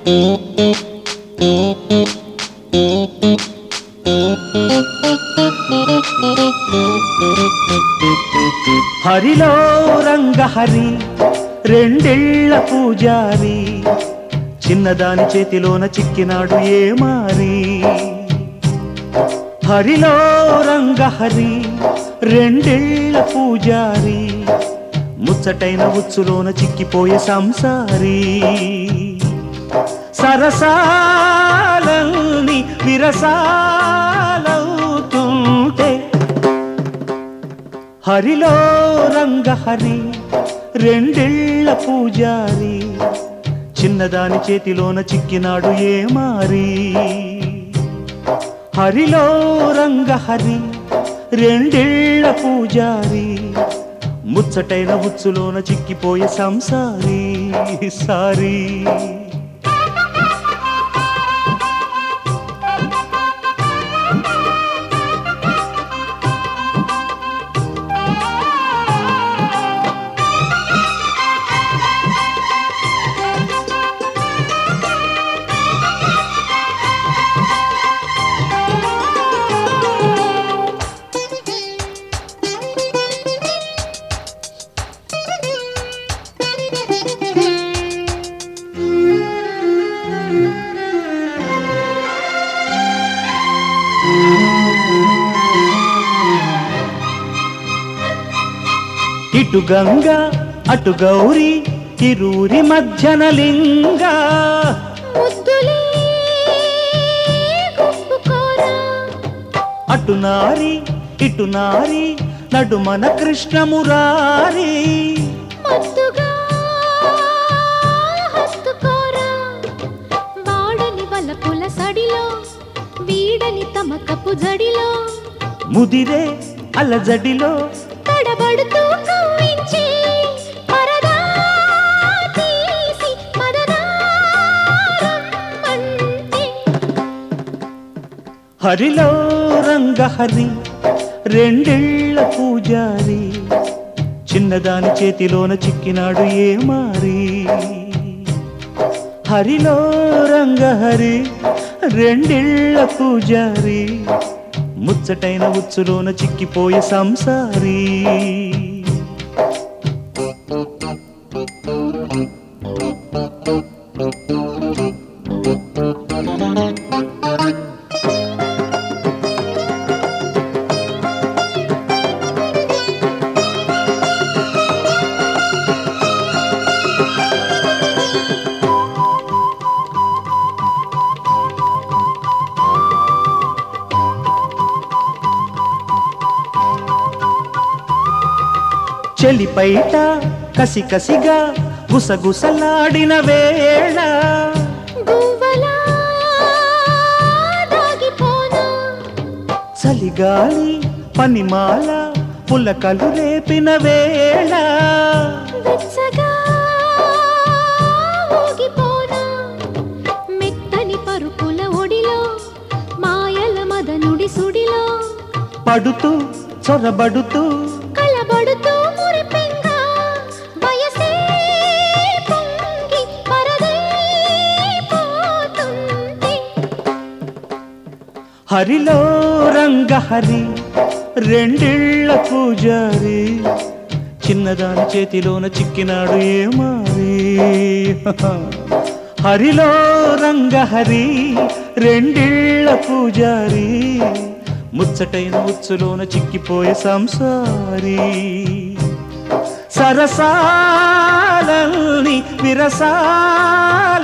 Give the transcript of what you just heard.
హరిలో రంగహరి రెండేళ్ల పూజారి చిన్నదాని చేతిలోన చిక్కినాడు ఏమారి. హరిలో రంగహరి రెండేళ్ల పూజారి ముచ్చటైన ఉచ్చులోన చిక్కిపోయే సంసారి. సరసాలని విరసాలవుతుంటే హరిలో రంగహరి రెండేళ్ల పూజారి చిన్నదాని చేతిలోన చిక్కినాడు ఏమారి. హరిలో రంగహరి రెండేళ్ల పూజారి ముచ్చటైన ఉచ్చులోన చిక్కిపోయే సంసారి సారీ. ఇటు గంగా అటు గౌరీ ఇరూరి మధ్యన లింగ అటు నారి ఇటు నారి నడుమన కృష్ణమురారి. తమకపు జడిలో ముదిరే అలజడిలో తడబడుతూ కవ్వించి పరదా తీసి మదనారమ్మంటే. హరిలో రంగహరి రెండేళ్ల పూజారి చిన్నదాని చేతిలోన చిక్కినాడు ఏమారి. హరిలో రంగహరి రెండేళ్ల పూజారి ముచ్చటైన ఉచ్చులోన చిక్కిపోయే సంసారి. చెలిపైట కసి కసిగా గుసగుసలాడిన వేళ చలిగాలి పనిమాల పులకలు రేపిన వేళ మెత్తని పరుపుల ఒడిలో మాయల మదనుడి సుడిలో పడుతూ చొరబడుతూ కలబడుతూ మురిపెంగా వయసే పొంగి పరదైపోతుంది. హరిలో రంగహరి రెండేళ్ల పూజారి చిన్నదాని చేతిలోన చిక్కినాడు ఏమారి. హరిలో రంగహరి రెండేళ్ల పూజారి ముచ్చటైన ఉచ్చులోన చిక్కిపోయే సంసారి. సరసాలని విరసా